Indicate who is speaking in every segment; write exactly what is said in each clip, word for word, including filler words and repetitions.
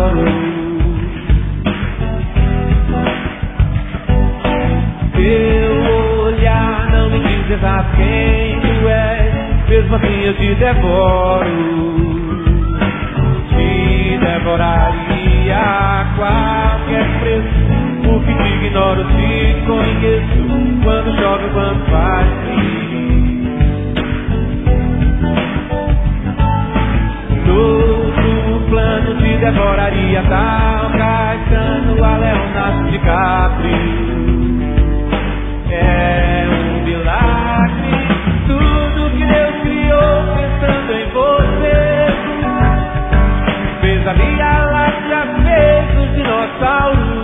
Speaker 1: devoro. Teu olhar não me diz exato quem tu és, mesmo assim eu te devoro. Te devoraria a qualquer preço, porque te ignoro, te conheço, quando chove, quando faz frio. Todo plano te devoraria, tal Caetano a Leonardo DiCaprio. É um milagre tudo que Deus criou pensando em você. Fez a Via Láctea, fez os dinossauros.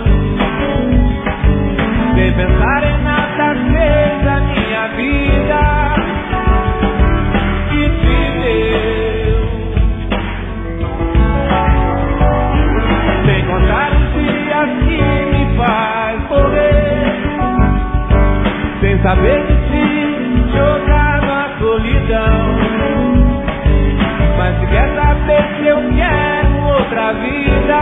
Speaker 1: Sem pensar em nada, fez a minha vida e te deu. Sem contar os dias que me faz morrer, sem saber de ti, jogado à solidão. Mas se quer saber se eu quero outra vida,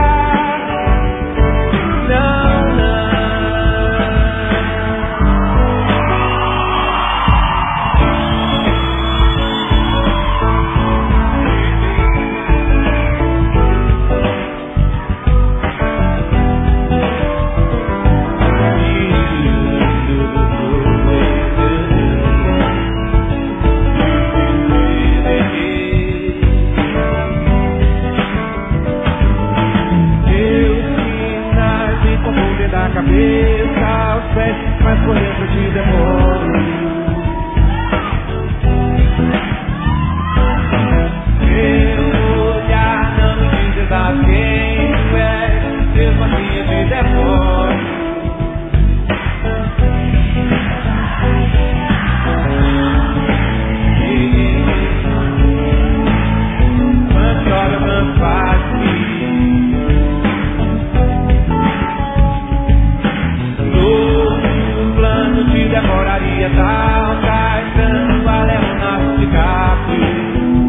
Speaker 1: não, não. Da cabeça aos pés, mas por dentro te demoro. Teu olhar não me diz exato quem tu és, mesmo assim eu te devoro. Quando chora, quando faz frio, te demoraria, tal Caetano a Leonardo DiCaprio.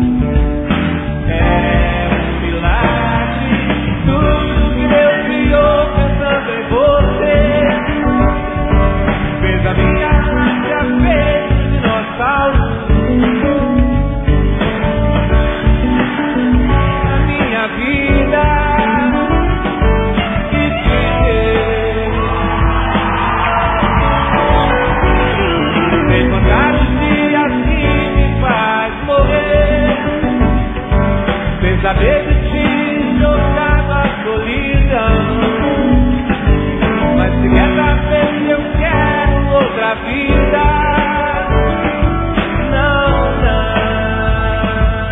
Speaker 1: É um milagre tudo que Deus criou pensando em você. Fez a Via Láctea, fez os dinossauros. A minha vida saber de ti, jogado à solidão. Mas se quer saber se eu quero outra vida, não, não.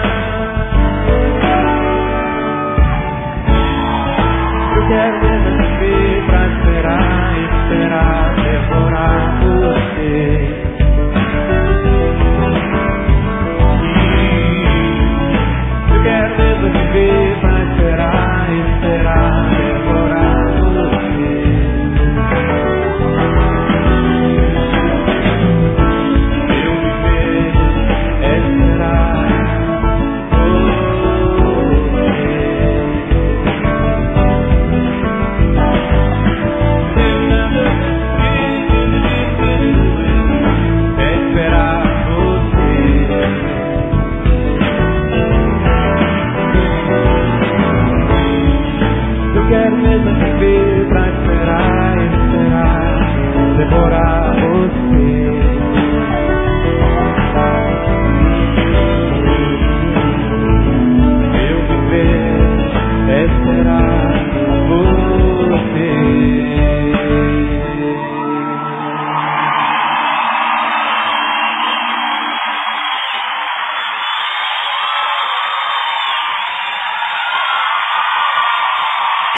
Speaker 1: Eu quero mesmo viver pra esperar, esperar, devorar você.